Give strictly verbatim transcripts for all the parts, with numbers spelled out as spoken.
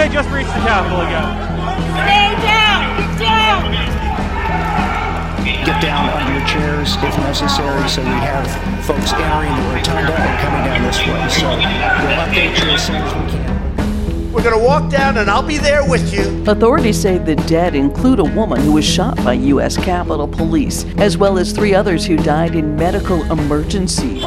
they just reached the Capitol again. Stay down! Get down! Get down under your chairs if necessary, so we have folks entering the rotunda and coming down this way. So we'll update you as soon as we can. We're going to walk down and I'll be there with you. Authorities say the dead include a woman who was shot by U S Capitol Police, as well as three others who died in medical emergencies.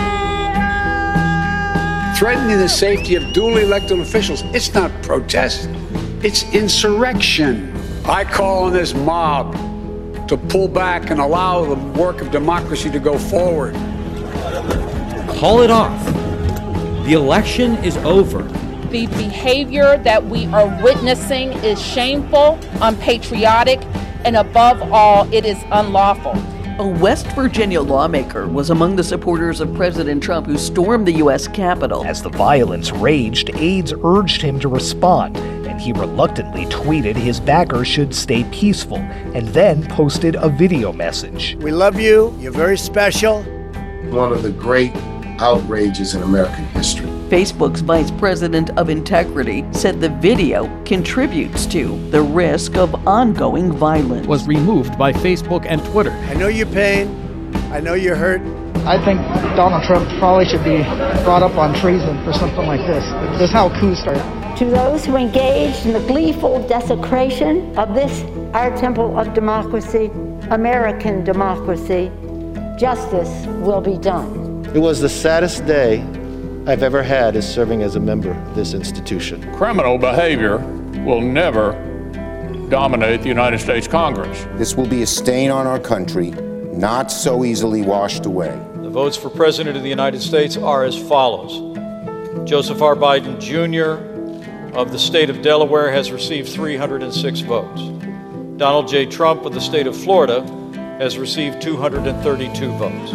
Threatening the safety of duly elected officials, it's not protest, it's insurrection. I call on this mob to pull back and allow the work of democracy to go forward. Call it off. The election is over. The behavior that we are witnessing is shameful, unpatriotic, and above all, it is unlawful. A West Virginia lawmaker was among the supporters of President Trump who stormed the U S Capitol. As the violence raged, aides urged him to respond, and he reluctantly tweeted his backers should stay peaceful, and then posted a video message. We love you. You're very special. One of the great outrages in American history. Facebook's vice president of integrity said the video contributes to the risk of ongoing violence. Was removed by Facebook and Twitter. I know your pain. I know you're hurt. I think Donald Trump probably should be brought up on treason for something like this. This is how coups start. To those who engaged in the gleeful desecration of this, our temple of democracy, American democracy, justice will be done. It was the saddest day I've ever had as serving as a member of this institution. Criminal behavior will never dominate the United States Congress. This will be a stain on our country, not so easily washed away. The votes for President of the United States are as follows. Joseph R. Biden, Junior of the state of Delaware has received three hundred six votes. Donald J. Trump of the state of Florida has received two hundred thirty-two votes.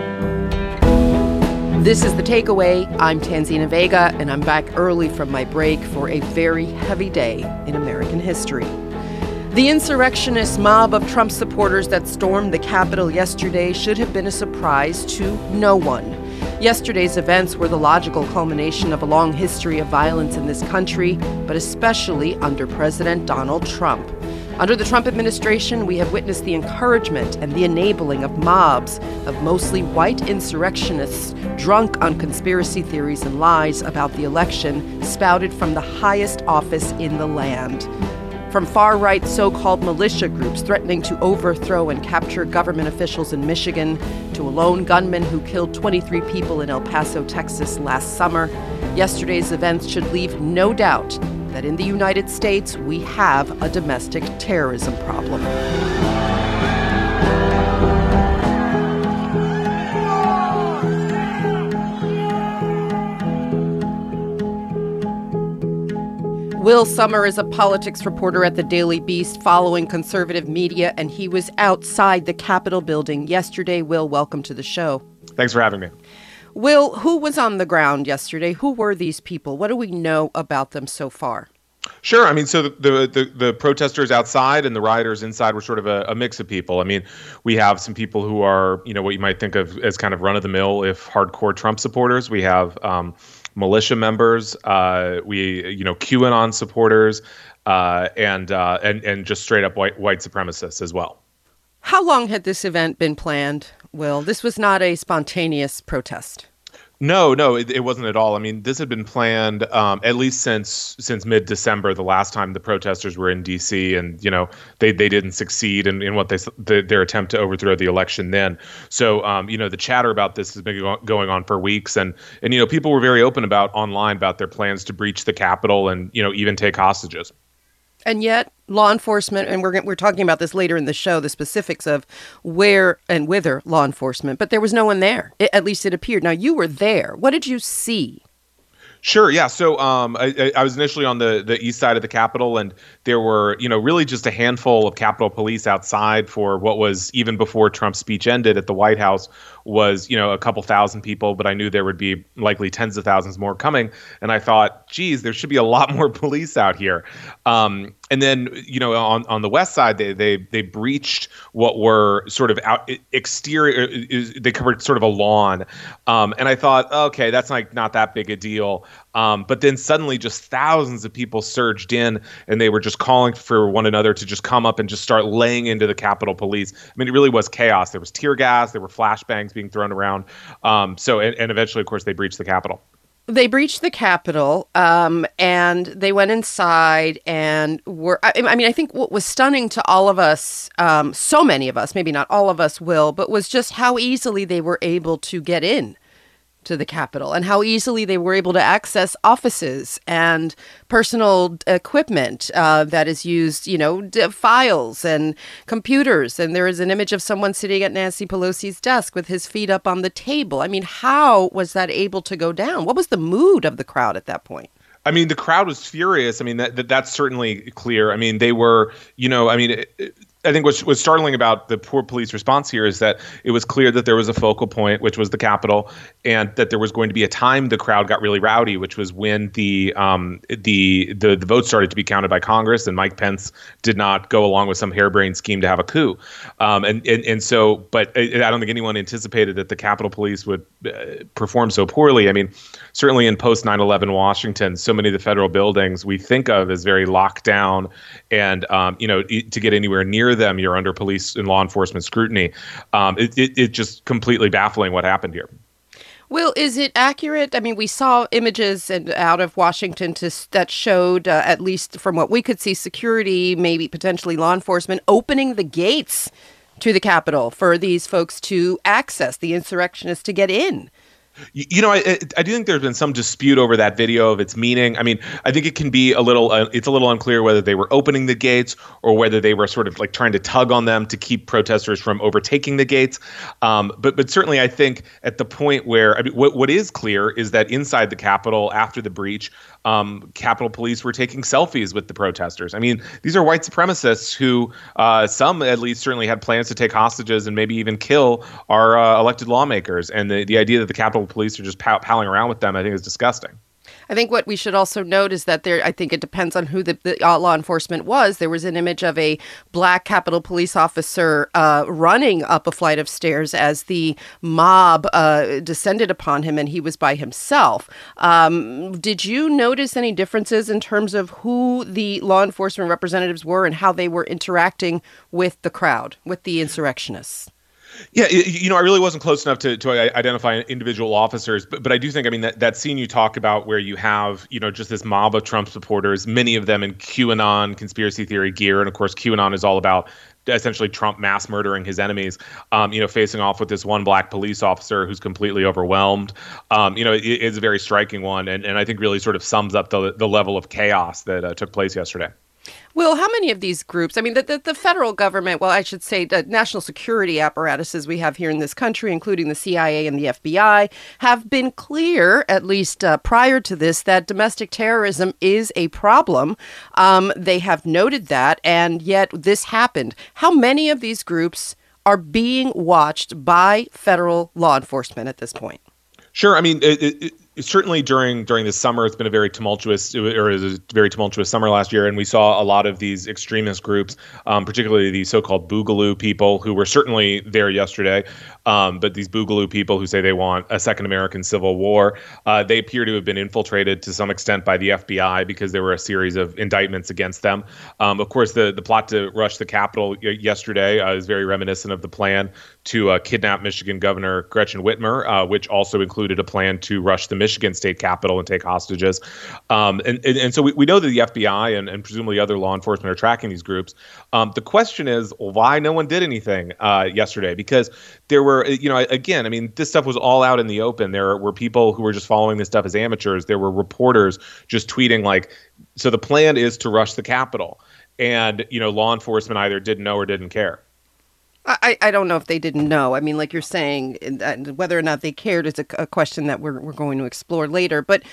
This is The Takeaway. I'm Tanzina Vega, and I'm back early from my break for a very heavy day in American history. The insurrectionist mob of Trump supporters that stormed the Capitol yesterday should have been a surprise to no one. Yesterday's events were the logical culmination of a long history of violence in this country, but especially under President Donald Trump. Under the Trump administration, we have witnessed the encouragement and the enabling of mobs of mostly white insurrectionists drunk on conspiracy theories and lies about the election spouted from the highest office in the land. From far-right so-called militia groups threatening to overthrow and capture government officials in Michigan, to a lone gunman who killed twenty-three people in El Paso, Texas last summer, yesterday's events should leave no doubt that in the United States we have a domestic terrorism problem. Will Sommer is a politics reporter at the Daily Beast following conservative media, and he was outside the Capitol building yesterday. Will, welcome to the show. Thanks for having me. Will, who was on the ground yesterday? Who were these people? What do we know about them so far? Sure. I mean, so the, the the the protesters outside and the rioters inside were sort of a, a mix of people. I mean, we have some people who are, you know, what you might think of as kind of run-of-the-mill, if hardcore Trump supporters. We have um, militia members. Uh, we, you know, QAnon supporters, uh, and uh, and and just straight up white white supremacists as well. How long had this event been planned, Will? This was not a spontaneous protest. No, no, it, it wasn't at all. I mean, this had been planned um, at least since since mid-December, the last time the protesters were in D C, and you know they they didn't succeed in, in what they the, their attempt to overthrow the election then. So um, you know the chatter about this has been go- going on for weeks, and and you know people were very open about online about their plans to breach the Capitol and you know even take hostages. And yet, law enforcement, and we're we're talking about this later in the show, the specifics of where and whither law enforcement, but there was no one there. It, at least it appeared. Now, you were there. What did you see? Sure. Yeah. So um, I, I was initially on the, the east side of the Capitol, and there were, you know, really just a handful of Capitol Police outside for what was, even before Trump's speech ended at the White House, was, you know, a couple thousand people. But I knew there would be likely tens of thousands more coming. And I thought, geez, there should be a lot more police out here. Um, and then, you know, on, on the west side, they they they breached what were sort of out exterior. They covered sort of a lawn, um, and I thought, okay, that's like not that big a deal. Um, but then suddenly, just thousands of people surged in, and they were just calling for one another to just come up and just start laying into the Capitol Police. I mean, it really was chaos. There was tear gas, there were flashbangs being thrown around. Um, so, and, and eventually, of course, they breached the Capitol. They breached the Capitol, um, and they went inside and were, I, I mean, I think what was stunning to all of us, um, so many of us, maybe not all of us will, but was just how easily they were able to get in to the Capitol and how easily they were able to access offices and personal equipment uh, that is used, you know, d- files and computers. And there is an image of someone sitting at Nancy Pelosi's desk with his feet up on the table. I mean, how was that able to go down? What was the mood of the crowd at that point? I mean, the crowd was furious. I mean, that, that that's certainly clear. I mean, they were, you know, I mean, it, it, I think what's, what's startling about the poor police response here is that it was clear that there was a focal point, which was the Capitol, and that there was going to be a time the crowd got really rowdy, which was when the um, the, the the votes started to be counted by Congress, and Mike Pence did not go along with some harebrained scheme to have a coup. Um, and, and and so, but I don't think anyone anticipated that the Capitol Police would uh, perform so poorly. I mean, certainly in post nine eleven Washington, so many of the federal buildings we think of as very locked down, and um, you know, to get anywhere near them, you're under police and law enforcement scrutiny. Um, it, it, it just completely baffling what happened here. Will, is it accurate? I mean, we saw images and out of Washington to, that showed, uh, at least from what we could see, security, maybe potentially law enforcement, opening the gates to the Capitol for these folks to access, the insurrectionists to get in. You know, I I do think there's been some dispute over that video of its meaning. I mean, I think it can be a little, uh, it's a little unclear whether they were opening the gates or whether they were sort of like trying to tug on them to keep protesters from overtaking the gates. Um, but but certainly, I think at the point where, I mean, what what is clear is that inside the Capitol after the breach, um, Capitol Police were taking selfies with the protesters. I mean, these are white supremacists who, uh, some at least certainly had plans to take hostages and maybe even kill our uh, elected lawmakers. And the, the idea that the Capitol Police are just pal- palling around with them, I think, is disgusting. I think what we should also note is that there, I think it depends on who the, the law enforcement was. There was an image of a black Capitol Police officer uh, running up a flight of stairs as the mob uh, descended upon him, and he was by himself. Um, did you notice any differences in terms of who the law enforcement representatives were and how they were interacting with the crowd, with the insurrectionists? Yeah, you know, I really wasn't close enough to, to identify individual officers, but but I do think, I mean, that, that scene you talk about where you have, you know, just this mob of Trump supporters, many of them in QAnon conspiracy theory gear. And of course, QAnon is all about essentially Trump mass murdering his enemies, um, you know, facing off with this one black police officer who's completely overwhelmed. Um, you know, it, it's a very striking one. And, and I think really sort of sums up the, the level of chaos that uh, took place yesterday. Will, how many of these groups, I mean, the, the, the federal government, well, I should say the national security apparatuses we have here in this country, including the C I A and the F B I, have been clear, at least uh, prior to this, that domestic terrorism is a problem. Um, they have noted that, and yet this happened. How many of these groups are being watched by federal law enforcement at this point? Sure. I mean, it, it, certainly during during the summer, it's been a very tumultuous, or it was a very tumultuous summer last year, and we saw a lot of these extremist groups, um, particularly the so-called Boogaloo people, who were certainly there yesterday. Um, but these Boogaloo people who say they want a second American Civil War, uh, they appear to have been infiltrated to some extent by the F B I because there were a series of indictments against them. Um, of course, the the plot to rush the Capitol yesterday uh, is very reminiscent of the plan to uh, kidnap Michigan Governor Gretchen Whitmer, uh, which also included a plan to rush the Michigan state capitol and take hostages. Um, and, and and so we, we know that the F B I and, and presumably other law enforcement are tracking these groups. Um, the question is why no one did anything uh, yesterday, because there were, you know, again, I mean, this stuff was all out in the open. There were people who were just following this stuff as amateurs. There were reporters just tweeting like, so the plan is to rush the Capitol. And, you know, law enforcement either didn't know or didn't care. I, I don't know if they didn't know. I mean, like you're saying, whether or not they cared is a, a question that we're we're going to explore later. But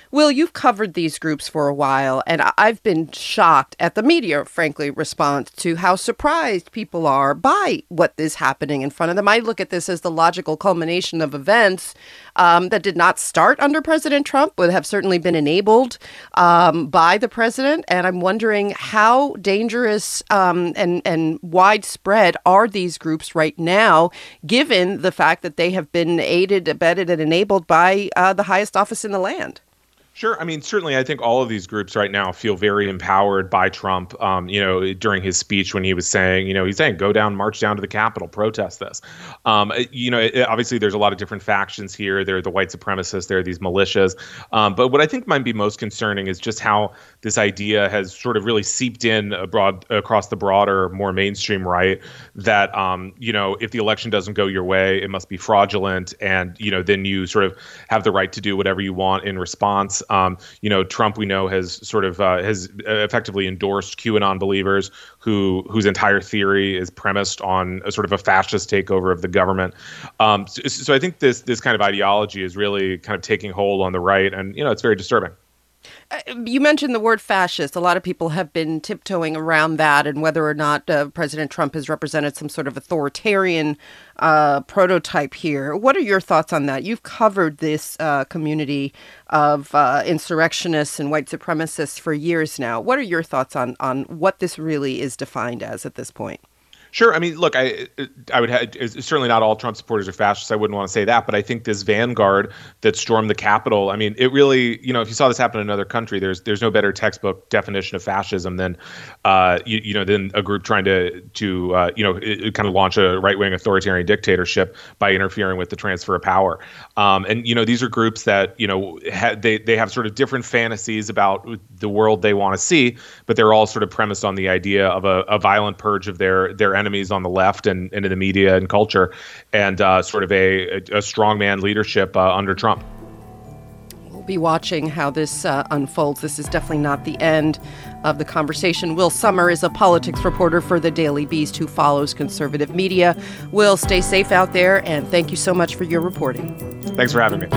Will, you've covered these groups for a while, and I've been shocked at the media, frankly, response to how surprised people are by what is happening in front of them. I look at this as the logical culmination of events um, that did not start under President Trump, but have certainly been enabled um, by the president. And I'm wondering how dangerous um, and, and widespread are these groups right now, given the fact that they have been aided, abetted, and enabled by uh, the highest office in the land? Sure. I mean, certainly, I think all of these groups right now feel very empowered by Trump. Um, you know, during his speech when he was saying, you know, he's saying, go down, march down to the Capitol, protest this. Um, you know, it, obviously, there's a lot of different factions here. There are the white supremacists. There are these militias. Um, but what I think might be most concerning is just how this idea has sort of really seeped in abroad across the broader, more mainstream right that, um, you know, if the election doesn't go your way, it must be fraudulent. And, you know, then you sort of have the right to do whatever you want in response. Um, you know, Trump, we know, has sort of uh, has effectively endorsed QAnon believers who whose entire theory is premised on a sort of a fascist takeover of the government. Um, so, so I think this this kind of ideology is really kind of taking hold on the right, and you know, it's very disturbing. Uh, you mentioned the word fascist. A lot of people have been tiptoeing around that and whether or not uh, President Trump has represented some sort of authoritarian uh, prototype here. What are your thoughts on that? You've covered this uh, community of uh, insurrectionists and white supremacists for years now. What are your thoughts on, on what this really is defined as at this point? Sure. I mean, look, I I would have, certainly not all Trump supporters are fascists. I wouldn't want to say that. But I think this vanguard that stormed the Capitol, I mean, it really, you know, if you saw this happen in another country, there's there's no better textbook definition of fascism than, uh, you, you know, than a group trying to, to uh, you know, it, it kind of launch a right wing authoritarian dictatorship by interfering with the transfer of power. Um, and, you know, these are groups that, you know, ha- they, they have sort of different fantasies about the world they want to see, but they're all sort of premised on the idea of a, a violent purge of their their enemies on the left and, and in the media and culture, and uh, sort of a, a strongman leadership uh, under Trump. We'll be watching how this uh, unfolds. This is definitely not the end of the conversation. Will Sommer is a politics reporter for the Daily Beast who follows conservative media. Will, stay safe out there, and thank you so much for your reporting. Thanks for having me.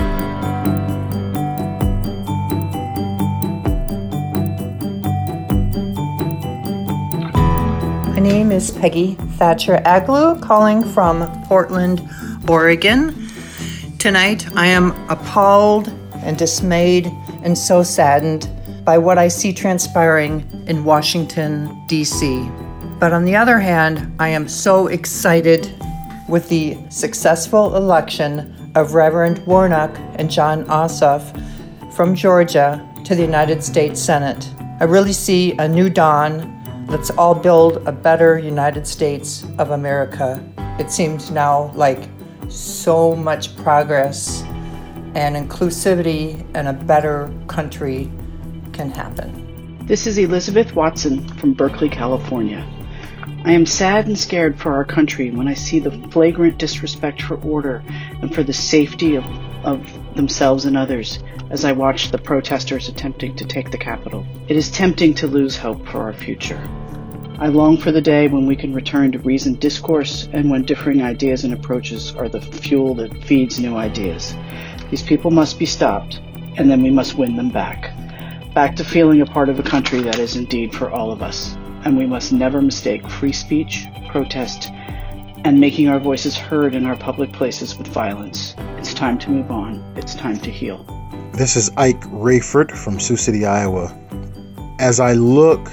My name is Peggy Thatcher Aglu, calling from Portland, Oregon. Tonight, I am appalled and dismayed and so saddened by what I see transpiring in Washington, D C. But on the other hand, I am so excited with the successful election of Reverend Warnock and Jon Ossoff from Georgia to the United States Senate. I really see a new dawn. Let's all build a better United States of America. It seems now like so much progress and inclusivity and a better country can happen. This is Elizabeth Watson from Berkeley, California. I am sad and scared for our country when I see the flagrant disrespect for order and for the safety of, of themselves and others as I watch the protesters attempting to take the Capitol. It is tempting to lose hope for our future. I long for the day when we can return to reasoned discourse and when differing ideas and approaches are the fuel that feeds new ideas. These people must be stopped, and then we must win them back. Back to feeling a part of a country that is indeed for all of us. And we must never mistake free speech, protest, and making our voices heard in our public places with violence. It's time to move on. It's time to heal. This is Ike Rayford from Sioux City, Iowa. As I look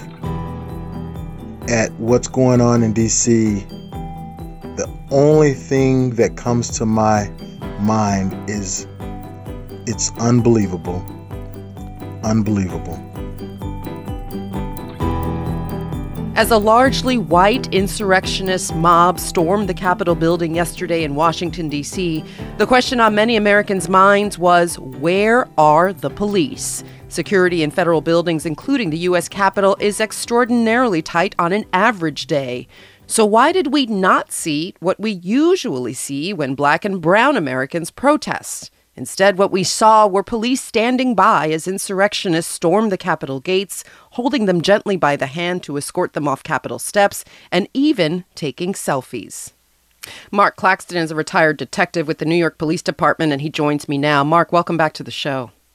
at what's going on in D C, the only thing that comes to my mind is it's unbelievable. Unbelievable. As a largely white insurrectionist mob stormed the Capitol building yesterday in Washington, D C, the question on many Americans' minds was, where are the police? Security in federal buildings, including the U S Capitol, is extraordinarily tight on an average day. So why did we not see what we usually see when black and brown Americans protest? Instead, what we saw were police standing by as insurrectionists stormed the Capitol gates, holding them gently by the hand to escort them off Capitol steps, and even taking selfies. Mark Claxton is a retired detective with the New York Police Department, and he joins me now. Mark, welcome back to the show.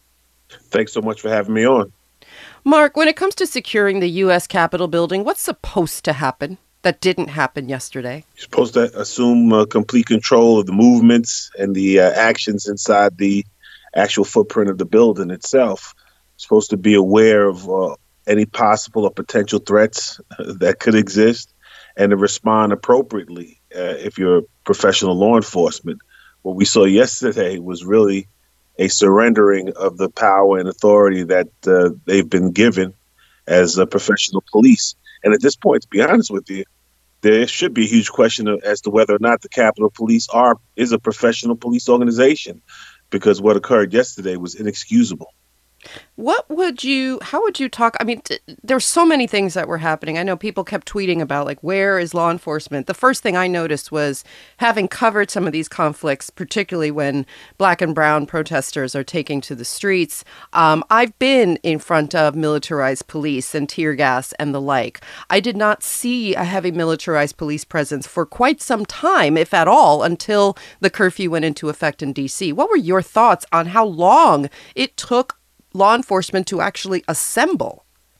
Thanks so much for having me on. Mark, when it comes to securing the U S Capitol building, what's supposed to happen that didn't happen yesterday? You're supposed to assume uh, complete control of the movements and the uh, actions inside the actual footprint of the building itself. You're supposed to be aware of uh, any possible or potential threats that could exist and to respond appropriately uh, if you're professional law enforcement. What we saw yesterday was really a surrendering of the power and authority that uh, they've been given as a professional police. And at this point, to be honest with you, there should be a huge question of, as to whether or not the Capitol Police are is a professional police organization, because what occurred yesterday was inexcusable. What would you, how would you talk? I mean, t- there's so many things that were happening. I know people kept tweeting about, like, where is law enforcement? The first thing I noticed was, having covered some of these conflicts, particularly when black and brown protesters are taking to the streets, um, I've been in front of militarized police and tear gas and the like. I did not see a heavy militarized police presence for quite some time, if at all, until the curfew went into effect in D C. What were your thoughts on how long it took law enforcement to actually assemble?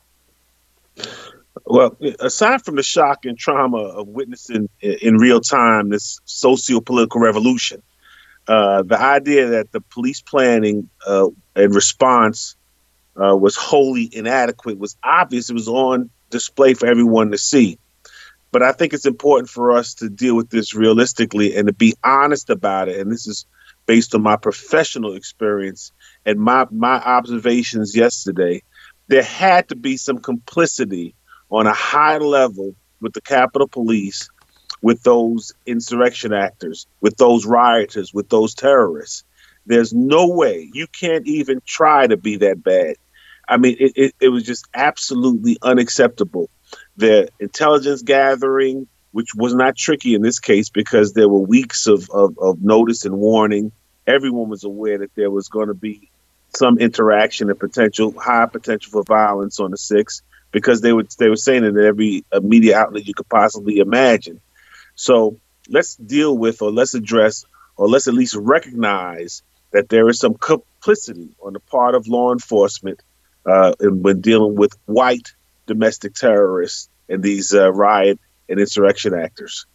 Well, aside from the shock and trauma of witnessing in real time this socio-political revolution, uh, the idea that the police planning uh, and response uh, was wholly inadequate was obvious. It was on display for everyone to see. But I think it's important for us to deal with this realistically and to be honest about it. And this is based on my professional experience and my, my observations yesterday. There had to be some complicity on a high level with the Capitol Police, with those insurrection actors, with those rioters, with those terrorists. There's no way. You can't even try to be that bad. I mean, it, it, it was just absolutely unacceptable. The intelligence gathering, which was not tricky in this case because there were weeks of, of, of notice and warning. Everyone was aware that there was going to be some interaction and potential, high potential for violence on the sixth, because they would they were saying it in every uh, media outlet you could possibly imagine. So let's deal with, or let's address, or let's at least recognize that there is some complicity on the part of law enforcement uh, in, when dealing with white domestic terrorists and these uh, riot and insurrection actors.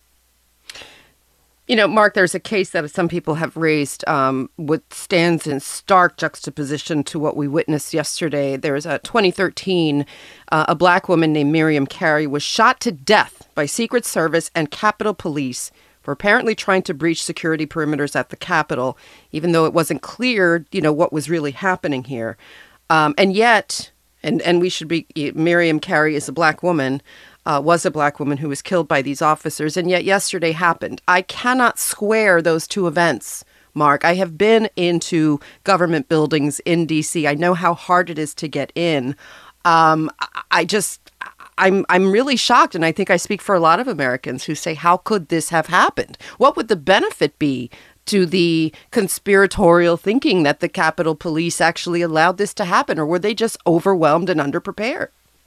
You know, Mark, there's a case that some people have raised, um, which stands in stark juxtaposition to what we witnessed yesterday. There was a twenty thirteen, uh, a black woman named Miriam Carey was shot to death by Secret Service and Capitol Police for apparently trying to breach security perimeters at the Capitol, even though it wasn't clear, you know, what was really happening here. Um, and yet, and, and we should be, Miriam Carey is a black woman, Uh, was a black woman who was killed by these officers, and yet yesterday happened. I cannot square those two events, Mark. I have been into government buildings in D C. I know how hard it is to get in. Um, I just, I'm, I'm really shocked, and I think I speak for a lot of Americans who say, how could this have happened? What would the benefit be to the conspiratorial thinking that the Capitol Police actually allowed this to happen, or were they just overwhelmed and underprepared?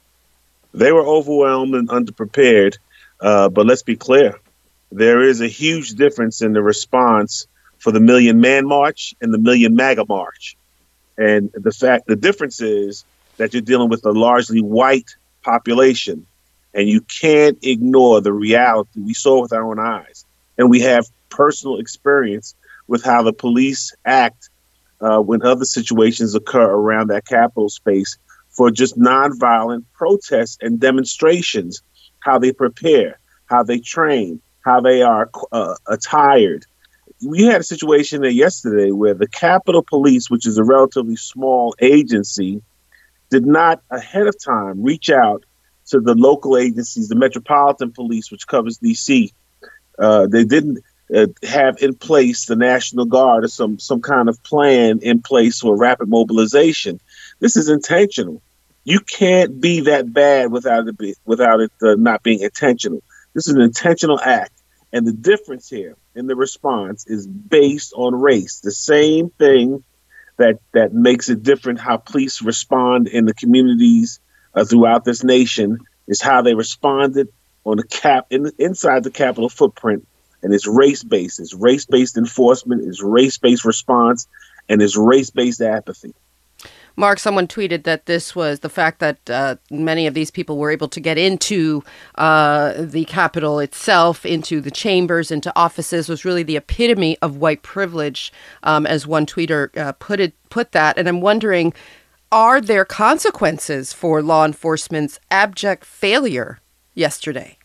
They were overwhelmed and underprepared, uh, but let's be clear. There is a huge difference in the response for the Million Man March and the Million MAGA March. And the fact, the difference is that you're dealing with a largely white population, and you can't ignore the reality we saw with our own eyes. And we have personal experience with how the police act uh, when other situations occur around that Capitol space for just nonviolent protests and demonstrations, how they prepare, how they train, how they are uh, attired. We had a situation there yesterday where the Capitol Police, which is a relatively small agency, did not ahead of time reach out to the local agencies, the Metropolitan Police, which covers D C. Uh, they didn't uh, have in place the National Guard or some, some kind of plan in place for rapid mobilization. This is intentional. You can't be that bad without it be, without it uh, not being intentional. This is an intentional act. And the difference here in the response is based on race. The same thing that, that makes it different how police respond in the communities uh, throughout this nation is how they responded on the cap in, inside the Capitol footprint. And it's race-based. It's race-based enforcement. It's race-based response. And it's race-based apathy. Mark, someone tweeted that this was the fact that uh, many of these people were able to get into uh, the Capitol itself, into the chambers, into offices, was really the epitome of white privilege, um, as one tweeter uh, put it, put that. And I'm wondering, are there consequences for law enforcement's abject failure yesterday?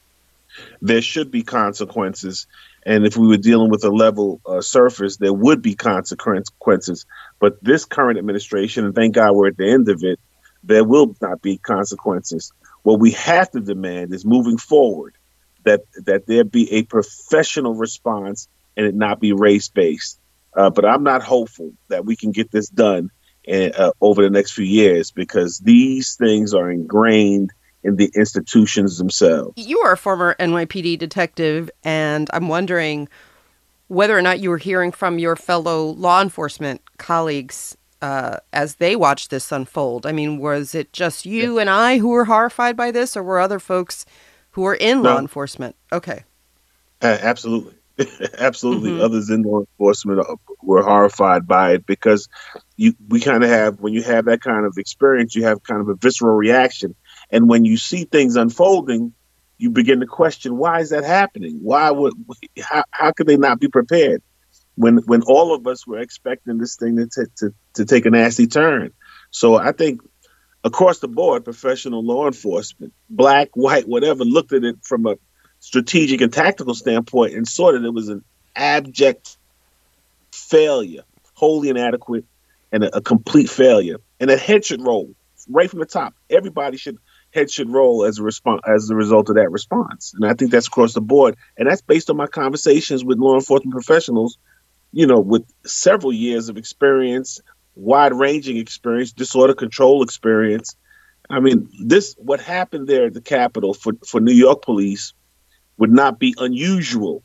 There should be consequences. And if we were dealing with a level uh, surface, there would be consequences. But this current administration, and thank God we're at the end of it, there will not be consequences. What we have to demand is moving forward that that there be a professional response and it not be race-based. Uh, but I'm not hopeful that we can get this done in, uh, over the next few years, because these things are ingrained in the institutions themselves. You are a former N Y P D detective, and I'm wondering whether or not you were hearing from your fellow law enforcement colleagues uh, as they watched this unfold. I mean, was it just you yeah. and I who were horrified by this, or were other folks who were in no. law enforcement? Okay. Uh, absolutely. Absolutely. Mm-hmm. Others in law enforcement were horrified by it, because you we kind of have, when you have that kind of experience, you have kind of a visceral reaction. And when you see things unfolding, you begin to question, why is that happening? Why would, how, how could they not be prepared when when all of us were expecting this thing to, t- to, to take a nasty turn? So I think across the board, professional law enforcement, black, white, whatever, looked at it from a strategic and tactical standpoint and saw that it was an abject failure, wholly inadequate, and a, a complete failure. And a head should roll right from the top. Everybody should head should roll as a response as a result of that response. And I think that's across the board. And that's based on my conversations with law enforcement professionals, you know, with several years of experience, wide-ranging experience, disorder control experience. I mean, this what happened there at the Capitol for, for New York police would not be unusual.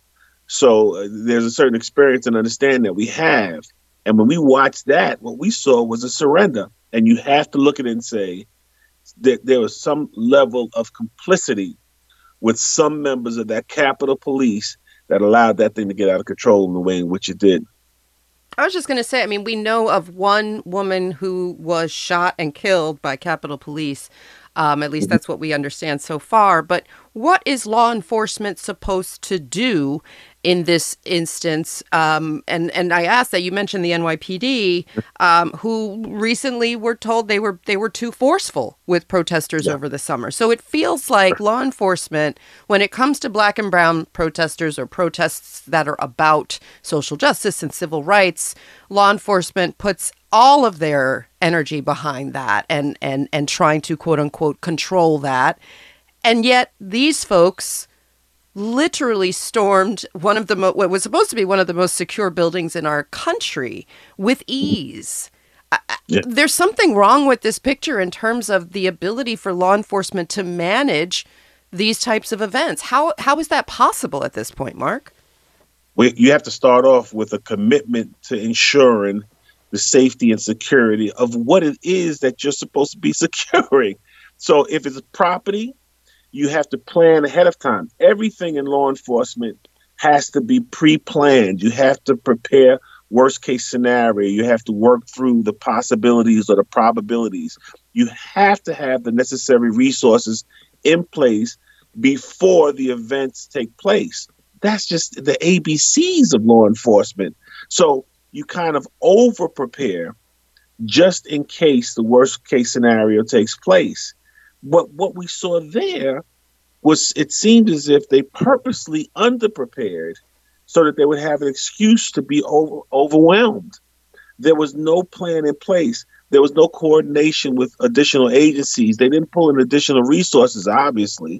So uh, there's a certain experience and understanding that we have. And when we watched that, what we saw was a surrender. And you have to look at it and say that there was some level of complicity with some members of that Capitol Police that allowed that thing to get out of control in the way in which it did. I was just going to say, I mean, we know of one woman who was shot and killed by Capitol Police. Um, at least that's what we understand so far. But what is law enforcement supposed to do in this instance? Um, and, and I asked that, you mentioned the N Y P D, um, who recently were told they were they were too forceful with protesters yeah. over the summer. So it feels like law enforcement, when it comes to black and brown protesters or protests that are about social justice and civil rights, law enforcement puts all of their energy behind that and and and trying to, quote unquote, control that. And yet these folks literally stormed one of the mo- what was supposed to be one of the most secure buildings in our country with ease. Yeah. There's something wrong with this picture in terms of the ability for law enforcement to manage these types of events. How how is that possible at this point, Mark? We, you have to start off with a commitment to ensuring the safety and security of what it is that you're supposed to be securing. So if it's property, you have to plan ahead of time. Everything in law enforcement has to be pre-planned. You have to prepare worst case scenario. You have to work through the possibilities or the probabilities. You have to have the necessary resources in place before the events take place. That's just the A B Cs of law enforcement. So you kind of over prepare just in case the worst case scenario takes place. What what we saw there was, it seemed as if they purposely underprepared so that they would have an excuse to be over, overwhelmed. There was no plan in place. There was no coordination with additional agencies. They didn't pull in additional resources, obviously.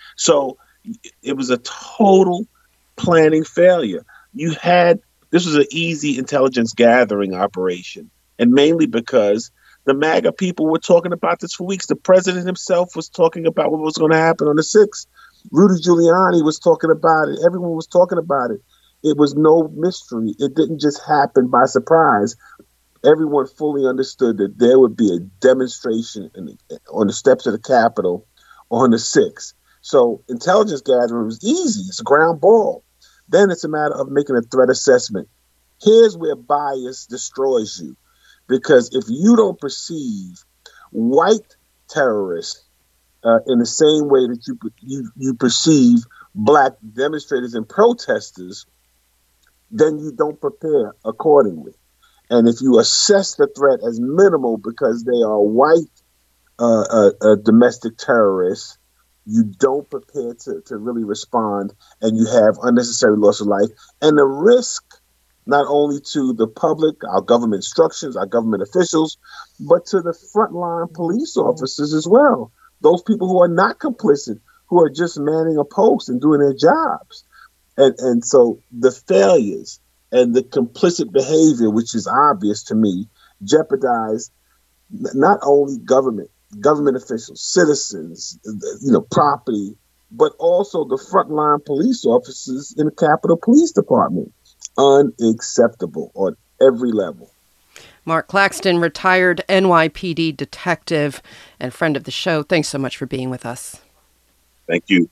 So it was a total planning failure. You had This was an easy intelligence gathering operation, and mainly because the MAGA people were talking about this for weeks. The president himself was talking about what was going to happen on the sixth. Rudy Giuliani was talking about it. Everyone was talking about it. It was no mystery. It didn't just happen by surprise. Everyone fully understood that there would be a demonstration in the, on the steps of the Capitol on the sixth. So intelligence gathering was easy. It's a ground ball. Then it's a matter of making a threat assessment. Here's where bias destroys you. Because if you don't perceive white terrorists uh, in the same way that you, you you perceive black demonstrators and protesters, then you don't prepare accordingly. And if you assess the threat as minimal because they are white uh, uh, uh, domestic terrorists, you don't prepare to, to really respond, and you have unnecessary loss of life. And the risk, not only to the public, our government instructions, our government officials, but to the frontline police officers as well. Those people who are not complicit, who are just manning a post and doing their jobs. And, and so the failures and the complicit behavior, which is obvious to me, jeopardize not only government, government officials, citizens, you know, property, but also the frontline police officers in the Capitol Police Department. Unacceptable on every level. Mark Claxton, retired N Y P D detective and friend of the show. Thanks so much for being with us. Thank you.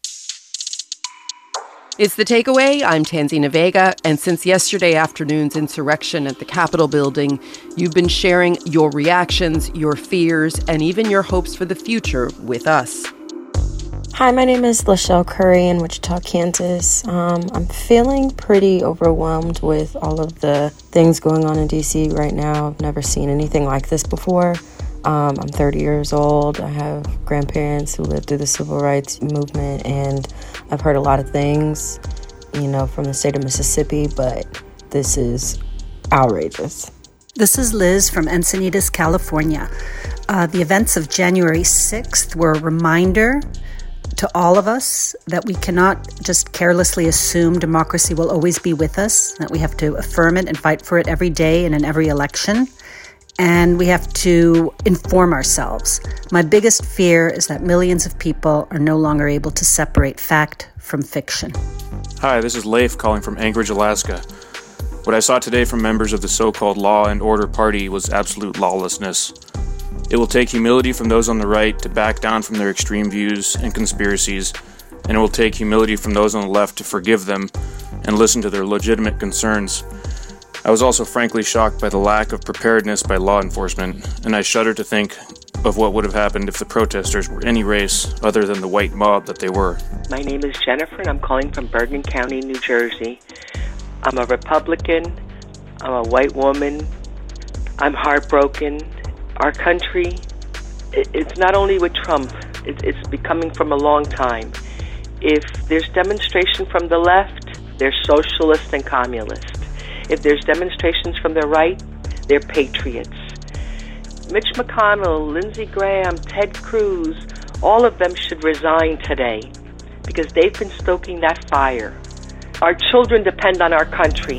It's The Takeaway. I'm Tanzina Vega, and since yesterday afternoon's insurrection at the Capitol building, you've been sharing your reactions, your fears, and even your hopes for the future with us. Hi, my name is Lachelle Curry in Wichita, Kansas. Um, I'm feeling pretty overwhelmed with all of the things going on in D C right now. I've never seen anything like this before. Um, I'm thirty years old. I have grandparents who lived through the civil rights movement, and I've heard a lot of things, you know, from the state of Mississippi, but this is outrageous. This is Liz from Encinitas, California. Uh, the events of January sixth were a reminder to all of us that we cannot just carelessly assume democracy will always be with us, that we have to affirm it and fight for it every day and in every election. And we have to inform ourselves. My biggest fear is that millions of people are no longer able to separate fact from fiction. Hi, this is Leif calling from Anchorage, Alaska. What I saw today from members of the so-called Law and Order Party was absolute lawlessness. It will take humility from those on the right to back down from their extreme views and conspiracies, and it will take humility from those on the left to forgive them and listen to their legitimate concerns. I was also frankly shocked by the lack of preparedness by law enforcement, and I shudder to think of what would have happened if the protesters were any race other than the white mob that they were. My name is Jennifer, and I'm calling from Bergen County, New Jersey. I'm a Republican. I'm a white woman. I'm heartbroken. Our country, it's not only with Trump, it's becoming from a long time. If there's demonstration from the left, they're socialist and communist. If there's demonstrations from the right, they're patriots. Mitch McConnell, Lindsey Graham, Ted Cruz, all of them should resign today because they've been stoking that fire. Our children depend on our country.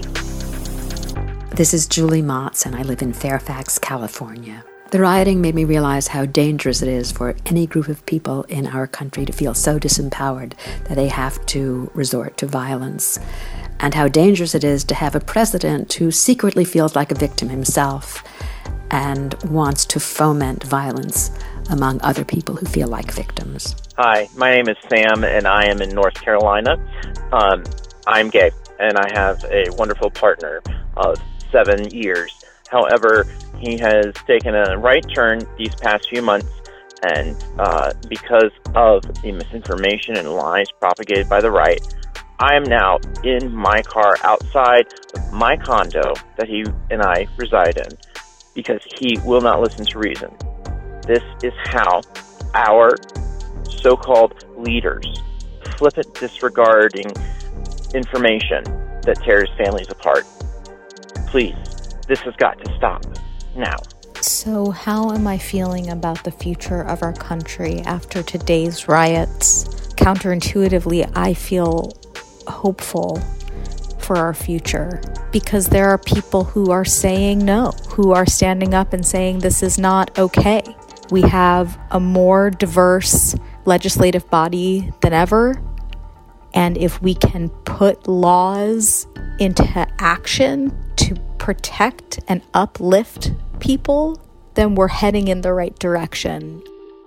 This is Julie Motz, and I live in Fairfax, California. The rioting made me realize how dangerous it is for any group of people in our country to feel so disempowered that they have to resort to violence, and how dangerous it is to have a president who secretly feels like a victim himself and wants to foment violence among other people who feel like victims. Hi, my name is Sam, and I am in North Carolina. Um, I'm gay, and I have a wonderful partner of seven years. However, he has taken a right turn these past few months, and uh, because of the misinformation and lies propagated by the right, I am now in my car outside of my condo that he and I reside in because he will not listen to reason. This is how our so-called leaders, flippant disregarding information that tears families apart. Please, this has got to stop now. So how am I feeling about the future of our country after today's riots? Counterintuitively, I feel hopeful for our future because there are people who are saying no, who are standing up and saying this is not okay. We have a more diverse legislative body than ever, and if we can put laws into action to protect and uplift people, then we're heading in the right direction.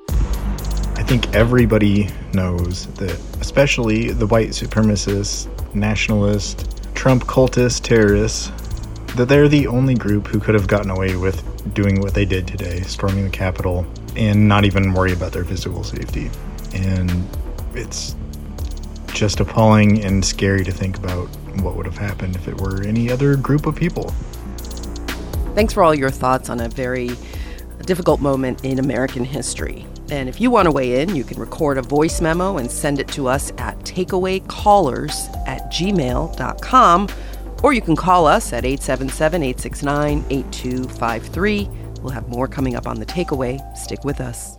I think everybody knows that, especially the white supremacist, nationalist, Trump cultist terrorists that they're the only group who could have gotten away with doing what they did today, storming the Capitol, and not even worry about their physical safety. And it's just appalling and scary to think about what would have happened if it were any other group of people. Thanks for all your thoughts on a very difficult moment in American history. And if you want to weigh in, you can record a voice memo and send it to us at takeawaycallers at gmail dot com, or you can call us at eight seven seven, eight six nine, eight two five three. We'll have more coming up on The Takeaway. Stick with us.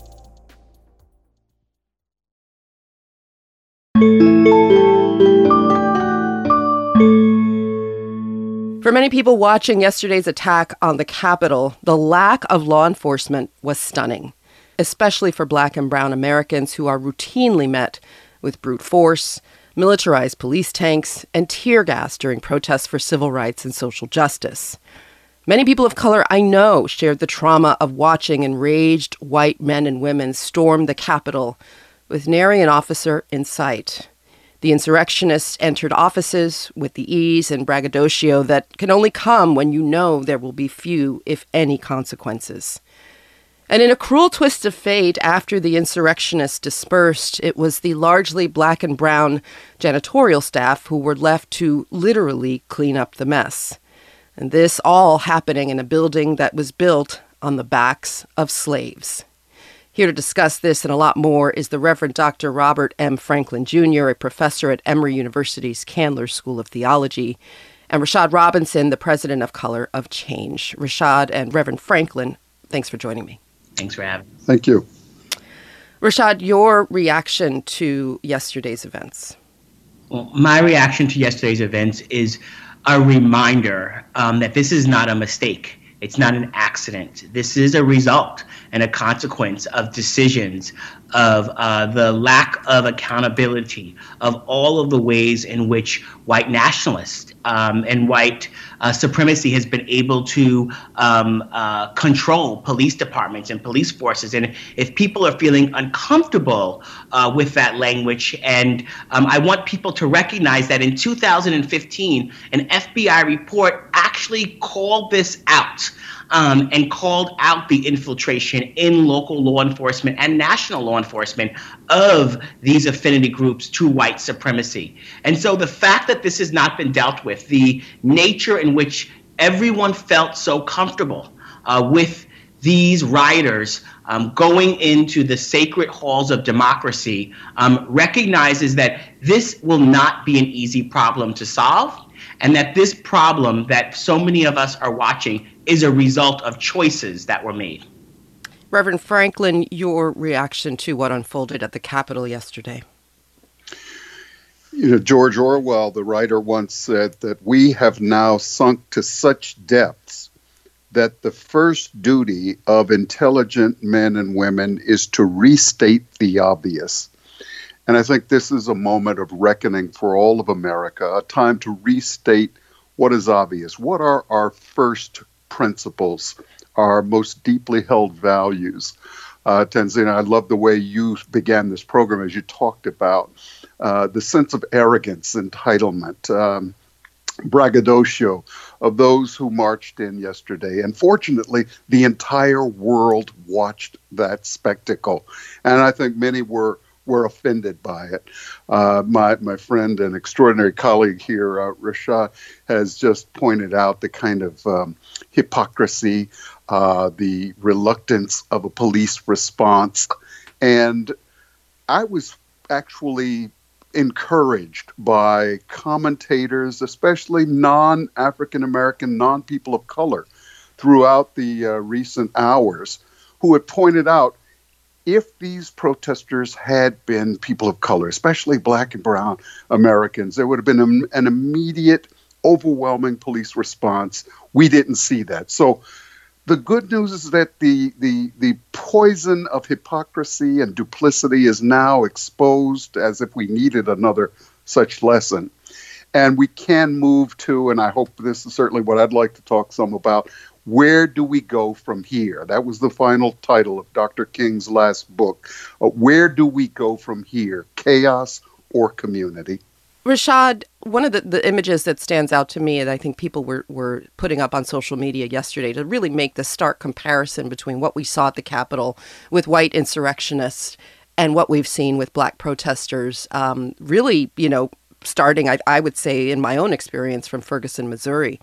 For many people watching yesterday's attack on the Capitol, the lack of law enforcement was stunning, especially for Black and brown Americans who are routinely met with brute force, militarized police tanks, and tear gas during protests for civil rights and social justice. Many people of color I know shared the trauma of watching enraged white men and women storm the Capitol with nary an officer in sight. The insurrectionists entered offices with the ease and braggadocio that can only come when you know there will be few, if any, consequences. And in a cruel twist of fate, after the insurrectionists dispersed, it was the largely Black and brown janitorial staff who were left to literally clean up the mess. And this all happening in a building that was built on the backs of slaves. Here to discuss this and a lot more is the Reverend Doctor Robert M. Franklin, Junior, a professor at Emory University's Candler School of Theology, and Rashad Robinson, the president of Color of Change. Rashad and Reverend Franklin, thanks for joining me. Thanks for having me. Thank you. Rashad, your reaction to yesterday's events? Well, my reaction to yesterday's events is a reminder um, that this is not a mistake. It's not an accident. This is a result and a consequence of decisions, of uh, the lack of accountability, of all of the ways in which white nationalists um, and white uh, supremacy has been able to um, uh, control police departments and police forces. And if people are feeling uncomfortable uh, with that language, and um, I want people to recognize that in two thousand fifteen, an F B I report actually called this out. Um, and called out the infiltration in local law enforcement and national law enforcement of these affinity groups to white supremacy. And so the fact that this has not been dealt with, the nature in which everyone felt so comfortable uh, with these rioters um, going into the sacred halls of democracy um, recognizes that this will not be an easy problem to solve, and that this problem that so many of us are watching is a result of choices that were made. Reverend Franklin, your reaction to what unfolded at the Capitol yesterday? You know, George Orwell, the writer, once said that we have now sunk to such depths that the first duty of intelligent men and women is to restate the obvious. And I think this is a moment of reckoning for all of America, a time to restate what is obvious. What are our first principles, our most deeply held values? Uh, Tanzina, I love the way you began this program as you talked about uh, the sense of arrogance, entitlement, um, braggadocio of those who marched in yesterday. And fortunately, the entire world watched that spectacle. And I think many were were offended by it. Uh, my my friend and extraordinary colleague here, uh, Rashad, has just pointed out the kind of um, hypocrisy, uh, the reluctance of a police response. And I was actually encouraged by commentators, especially non-African American, non-people of color, throughout the uh, recent hours, who had pointed out if these protesters had been people of color, especially Black and brown Americans, there would have been an, an immediate, overwhelming police response. We didn't see that. So the good news is that the, the, the poison of hypocrisy and duplicity is now exposed, as if we needed another such lesson. And we can move to, and I hope this is certainly what I'd like to talk some about, where do we go from here? That was the final title of Doctor King's last book. Uh, where do we go from here? Chaos or community? Rashad, one of the, the images that stands out to me, and I think people were, were putting up on social media yesterday to really make the stark comparison between what we saw at the Capitol with white insurrectionists and what we've seen with black protesters, um, really, you know, starting, I, I would say, in my own experience from Ferguson, Missouri,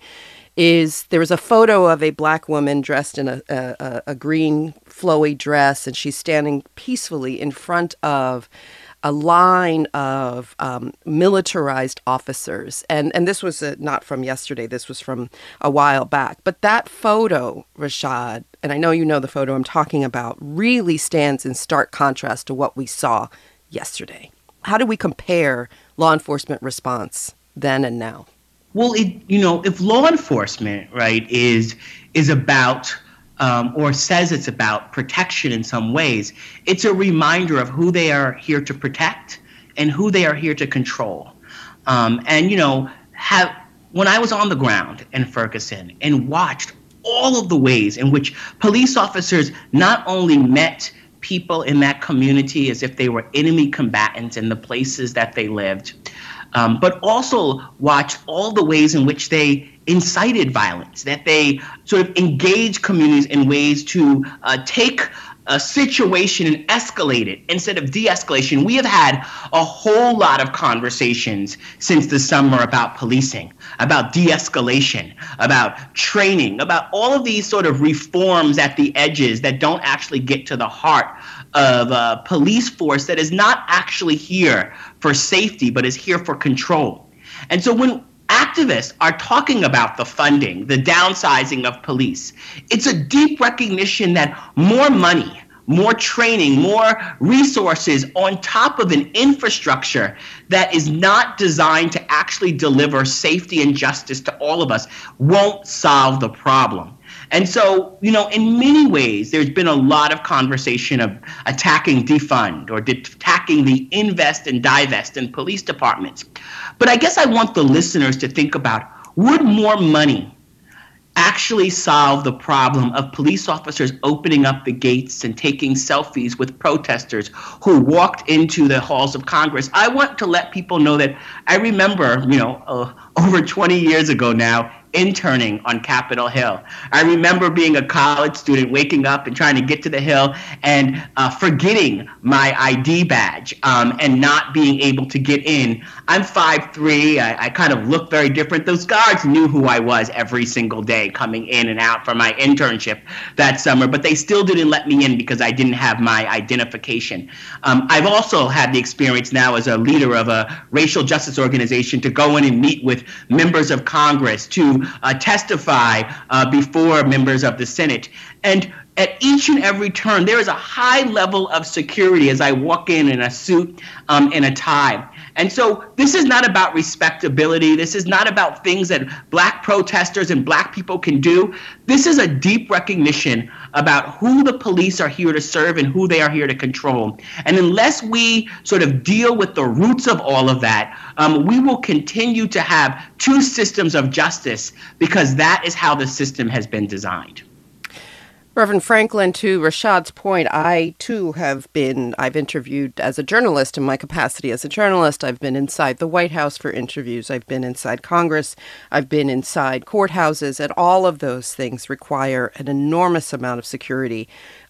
is there was a photo of a black woman dressed in a, a, a green flowy dress, and she's standing peacefully in front of a line of um, militarized officers. And and this was a, not from yesterday, this was from a while back. But that photo, Rashad, and I know you know the photo I'm talking about, really stands in stark contrast to what we saw yesterday. How do we compare law enforcement response then and now? Well, it, you know, if law enforcement, right, is is about Um, or says it's about protection in some ways, it's a reminder of who they are here to protect and who they are here to control. Um, and, you know, have when I was on the ground in Ferguson and watched all of the ways in which police officers not only met people in that community as if they were enemy combatants in the places that they lived, um, but also watched all the ways in which they incited violence, that they sort of engage communities in ways to uh, take a situation and escalate it instead of de-escalation. We have had a whole lot of conversations since the summer about policing, about de-escalation, about training, about all of these sort of reforms at the edges that don't actually get to the heart of a police force that is not actually here for safety, but is here for control. And so when activists are talking about the funding, the downsizing of police, it's a deep recognition that more money, more training, more resources on top of an infrastructure that is not designed to actually deliver safety and justice to all of us won't solve the problem. And so, you know, in many ways, there's been a lot of conversation of attacking defund or de- attacking the invest and divest in police departments. But I guess I want the listeners to think about, would more money actually solve the problem of police officers opening up the gates and taking selfies with protesters who walked into the halls of Congress? I want to let people know that I remember, you know, uh, over twenty years ago now, interning on Capitol Hill. I remember being a college student, waking up and trying to get to the Hill and uh, forgetting my I D badge um, and not being able to get in. I'm five three. I, I kind of look very different. Those guards knew who I was every single day coming in and out for my internship that summer, but they still didn't let me in because I didn't have my identification. Um, I've also had the experience now as a leader of a racial justice organization to go in and meet with members of Congress, to Uh, testify uh, before members of the Senate. And at each and every turn, there is a high level of security as I walk in in a suit um, and a tie. And so this is not about respectability. This is not about things that black protesters and black people can do. This is a deep recognition about who the police are here to serve and who they are here to control. And unless we sort of deal with the roots of all of that, um, we will continue to have two systems of justice because that is how the system has been designed. Reverend Franklin, to Rashad's point, I too have been, I've interviewed as a journalist in my capacity as a journalist. I've been inside the White House for interviews. I've been inside Congress. I've been inside courthouses, and all of those things require an enormous amount of security,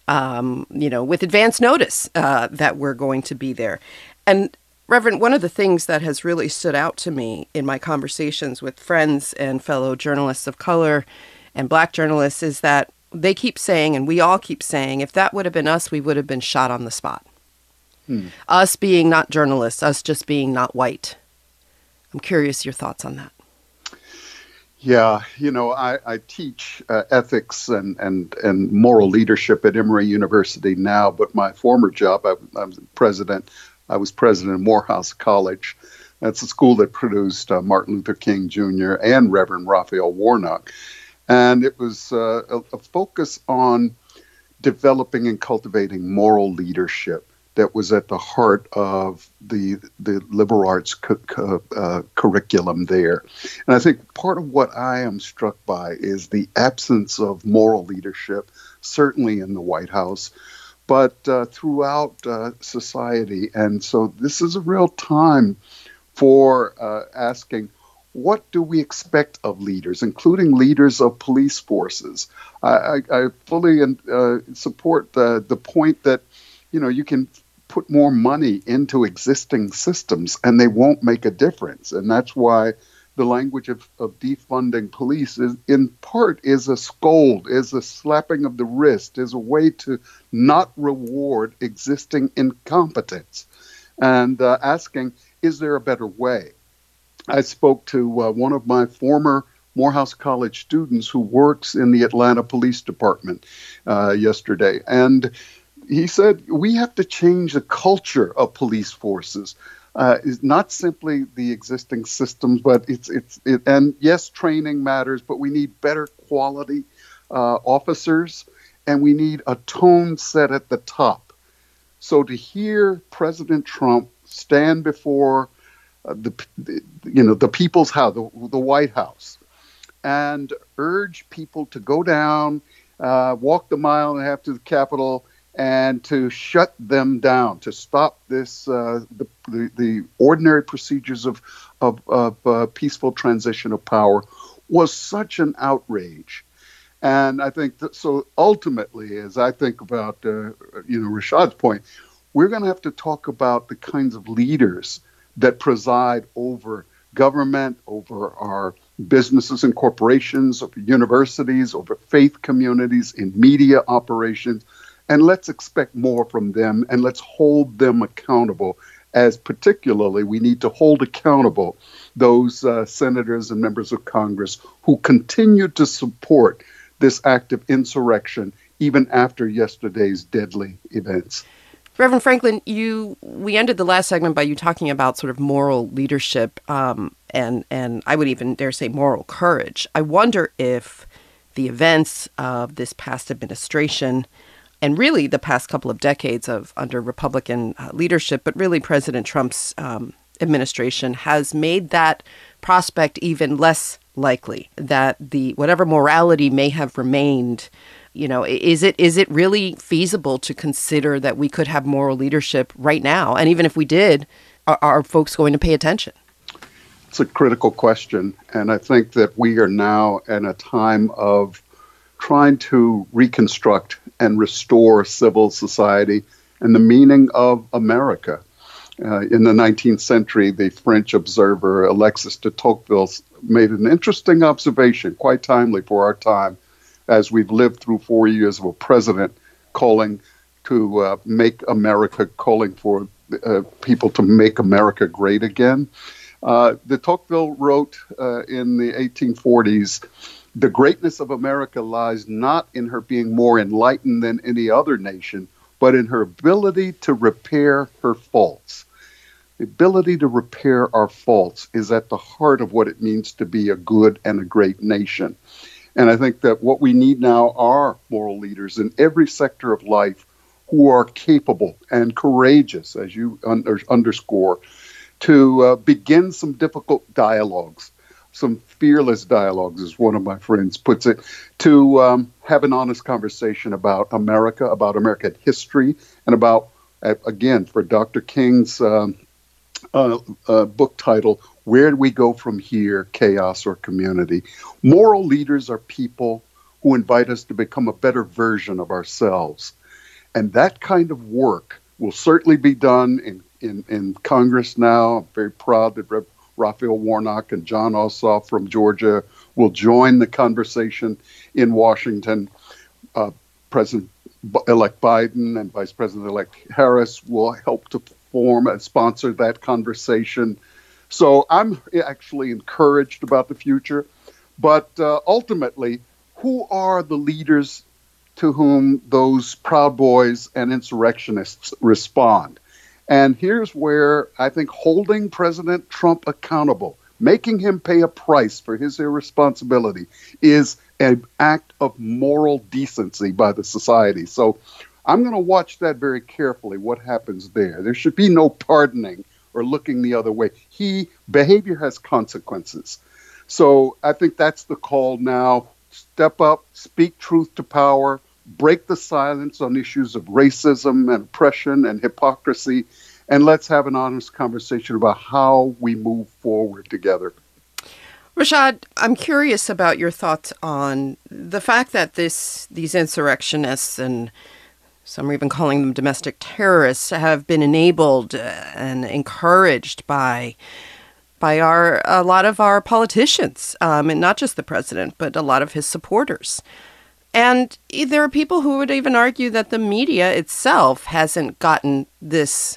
um, you know, with advance notice uh, that we're going to be there. And Reverend, one of the things that has really stood out to me in my conversations with friends and fellow journalists of color and black journalists is that they keep saying, and we all keep saying, if that would have been us, we would have been shot on the spot. Hmm. Us being not journalists, us just being not white. I'm curious your thoughts on that. Yeah, you know, I, I teach uh, ethics and, and, and moral leadership at Emory University now, but my former job, I, I was president, I was president of Morehouse College. That's a school that produced uh, Martin Luther King Junior and Reverend Raphael Warnock. And it was uh, a, a focus on developing and cultivating moral leadership that was at the heart of the the liberal arts cu- cu- uh, curriculum there. And I think part of what I am struck by is the absence of moral leadership, certainly in the White House, but uh, throughout uh, society. And so this is a real time for uh, asking, what do we expect of leaders, including leaders of police forces? I, I, I fully uh, support the, the point that, you know, you can put more money into existing systems and they won't make a difference. And that's why the language of, of defunding police is, in part, is a scold, is a slapping of the wrist, is a way to not reward existing incompetence. And uh, asking, is there a better way? I spoke to uh, one of my former Morehouse College students who works in the Atlanta Police Department uh, yesterday. And he said, we have to change the culture of police forces. Uh, it's not simply the existing systems, but it's, it's, it, and yes, training matters, but we need better quality uh, officers, and we need a tone set at the top. So to hear President Trump stand before Uh, the, the you know the people's house, the, the White House, and urge people to go down, uh, walk the mile and a half to the Capitol, and to shut them down, to stop this uh, the, the the ordinary procedures of of, of uh, peaceful transition of power, was such an outrage. And I think that, so ultimately, as I think about uh, you know Rashad's point, we're going to have to talk about the kinds of leaders that preside over government, over our businesses and corporations, over universities, over faith communities, in media operations. And let's expect more from them, and let's hold them accountable, as particularly we need to hold accountable those uh, senators and members of Congress who continue to support this act of insurrection even after yesterday's deadly events. Reverend Franklin, you we ended the last segment by you talking about sort of moral leadership um, and, and I would even dare say moral courage. I wonder if the events of this past administration and really the past couple of decades of under Republican uh, leadership, but really President Trump's um, administration has made that prospect even less likely, that the whatever morality may have remained. You know, is it is it really feasible to consider that we could have moral leadership right now? And even if we did, are, are folks going to pay attention? It's a critical question. And I think that we are now in a time of trying to reconstruct and restore civil society and the meaning of America. Uh, in the nineteenth century, the French observer Alexis de Tocqueville made an interesting observation, quite timely for our time, as we've lived through four years of a president calling to uh, make America, calling for uh, people to make America great again. Uh, de Tocqueville wrote uh, in the eighteen forties, the greatness of America lies not in her being more enlightened than any other nation, but in her ability to repair her faults. The ability to repair our faults is at the heart of what it means to be a good and a great nation. And I think that what we need now are moral leaders in every sector of life who are capable and courageous, as you under, underscore, to uh, begin some difficult dialogues, some fearless dialogues, as one of my friends puts it, to um, have an honest conversation about America, about American history, and about, uh, again, for Doctor King's um, uh, uh, book title, Where Do We Go From Here, Chaos or Community? Moral leaders are people who invite us to become a better version of ourselves. And that kind of work will certainly be done in, in, in Congress now. I'm very proud that Rev. Raphael Warnock and Jon Ossoff from Georgia will join the conversation in Washington. Uh, President-elect Biden and Vice President-elect Harris will help to form and sponsor that conversation. So I'm actually encouraged about the future. But uh, ultimately, who are the leaders to whom those Proud Boys and insurrectionists respond? And here's where I think holding President Trump accountable, making him pay a price for his irresponsibility, is an act of moral decency by the society. So I'm going to watch that very carefully, what happens there. There should be no pardoning or looking the other way. He behavior has consequences. So I think that's the call now. Step up, speak truth to power, break the silence on issues of racism and oppression and hypocrisy, and let's have an honest conversation about how we move forward together. Rashad, I'm curious about your thoughts on the fact that this these insurrectionists, and some are even calling them domestic terrorists, have been enabled and encouraged by by our a lot of our politicians, um, and not just the president, but a lot of his supporters. And there are people who would even argue that the media itself hasn't gotten this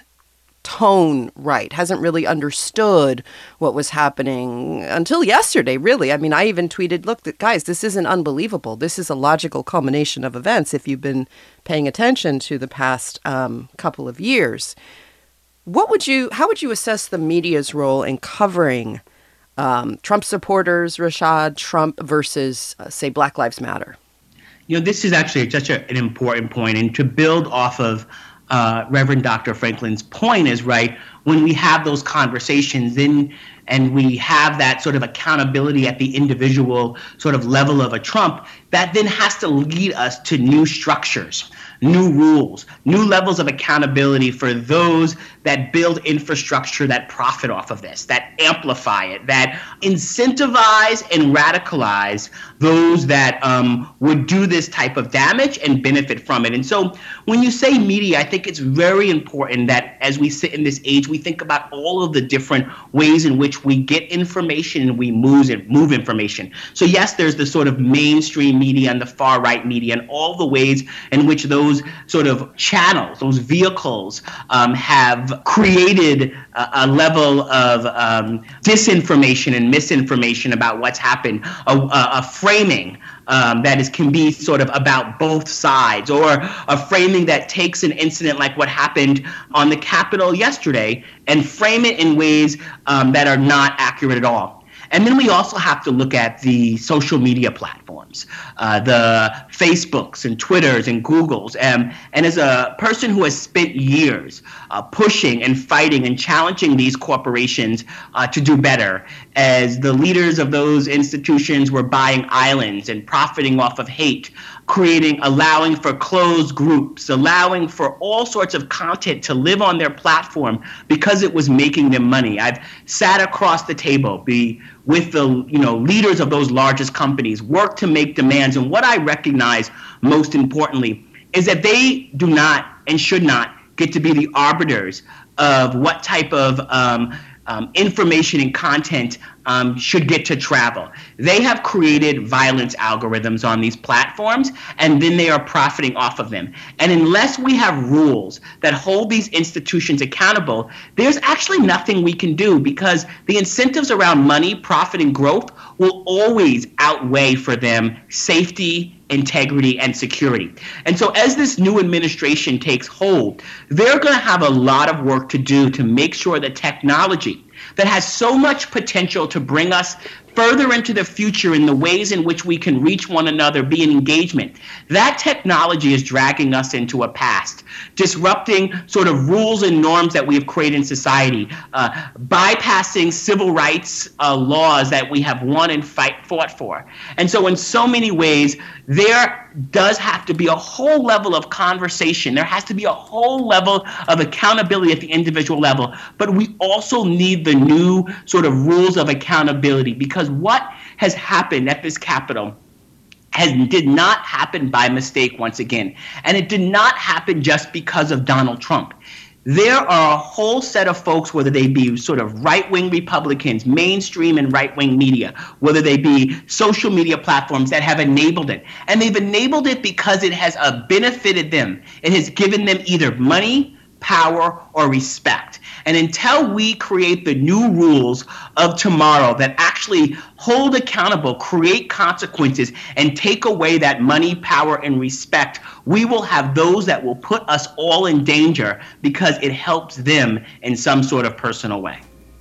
tone right, hasn't really understood what was happening until yesterday, really. I mean, I even tweeted, look, guys, this isn't unbelievable. This is a logical culmination of events if you've been paying attention to the past um, couple of years. What would you, how would you assess the media's role in covering um, Trump supporters, Rashad, Trump versus, uh, say, Black Lives Matter? You know, this is actually such a, an important point, and to build off of Uh, Reverend Doctor Franklin's point is right. When we have those conversations, then and we have that sort of accountability at the individual sort of level of a Trump, that then has to lead us to new structures, new rules, new levels of accountability for those that build infrastructure that profit off of this, that amplify it, that incentivize and radicalize those that um, would do this type of damage and benefit from it. And so when you say media, I think it's very important that as we sit in this age, we think about all of the different ways in which we get information and we move and move information. So yes, there's the sort of mainstream media and the far right media and all the ways in which those sort of channels, those vehicles um, have created a, a level of um, disinformation and misinformation about what's happened, a, a, a framing Um, that is can be sort of about both sides, or a framing that takes an incident like what happened on the Capitol yesterday and frame it in ways um, that are not accurate at all. And then we also have to look at the social media platforms, uh, the Facebooks and Twitters and Googles. Um, and as a person who has spent years uh, pushing and fighting and challenging these corporations uh, to do better, as the leaders of those institutions were buying islands and profiting off of hate, creating, allowing for closed groups, allowing for all sorts of content to live on their platform because it was making them money. I've sat across the table, be with the you know leaders of those largest companies, work to make demands. And what I recognize most importantly is that they do not and should not get to be the arbiters of what type of um, Um, information and content um, should get to travel. They have created violence algorithms on these platforms, and then they are profiting off of them. And unless we have rules that hold these institutions accountable, there's actually nothing we can do, because the incentives around money, profit, and growth will always outweigh for them safety, integrity, and security. And so as this new administration takes hold, they're going to have a lot of work to do to make sure that technology that has so much potential to bring us further into the future in the ways in which we can reach one another, be an engagement, that technology is dragging us into a past, disrupting sort of rules and norms that we have created in society, uh, bypassing civil rights uh, laws that we have won and fight, fought for. And so in so many ways, there does have to be a whole level of conversation. There has to be a whole level of accountability at the individual level. But we also need the new sort of rules of accountability, because what has happened at this Capitol has did not happen by mistake once again. And it did not happen just because of Donald Trump. There are a whole set of folks, whether they be sort of right-wing Republicans, mainstream and right-wing media, whether they be social media platforms, that have enabled it. And they've enabled it because it has uh, benefited them. It has given them either money, power, or respect. And until we create the new rules of tomorrow that actually hold accountable, create consequences, and take away that money, power, and respect, we will have those that will put us all in danger because it helps them in some sort of personal way.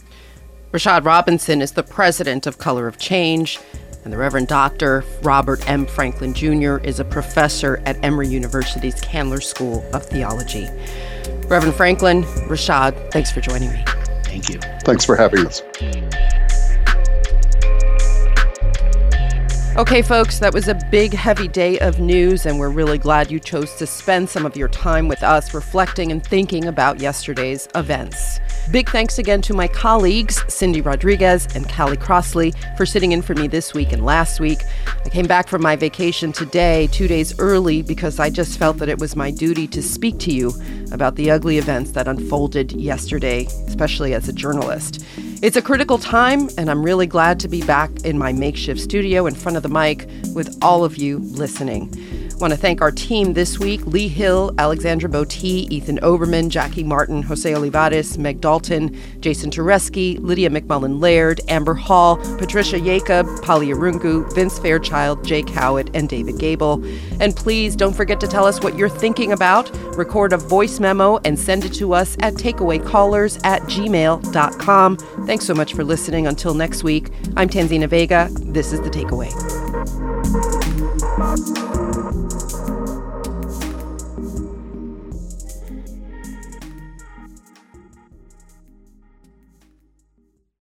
Rashad Robinson is the president of Color of Change, and the Reverend Doctor Robert M. Franklin Junior is a professor at Emory University's Candler School of Theology. Reverend Franklin, Rashad, thanks for joining me. Thank you. Thanks for having us. Okay, folks, that was a big, heavy day of news, and we're really glad you chose to spend some of your time with us reflecting and thinking about yesterday's events. Big thanks again to my colleagues, Cindy Rodriguez and Callie Crossley, for sitting in for me this week and last week. I came back from my vacation today, two days early, because I just felt that it was my duty to speak to you about the ugly events that unfolded yesterday, especially as a journalist. It's a critical time, and I'm really glad to be back in my makeshift studio in front of the mic with all of you listening. I want to thank our team this week: Lee Hill, Alexandra Botti, Ethan Oberman, Jackie Martin, Jose Olivares, Meg Dalton, Jason Tereski, Lydia McMullen-Laird, Amber Hall, Patricia Jacob, Polly Arungu, Vince Fairchild, Jake Howitt, and David Gable. And please don't forget to tell us what you're thinking about. Record a voice memo and send it to us at takeawaycallers at gmail dot com. Thanks so much for listening. Until next week, I'm Tanzina Vega. This is The Takeaway.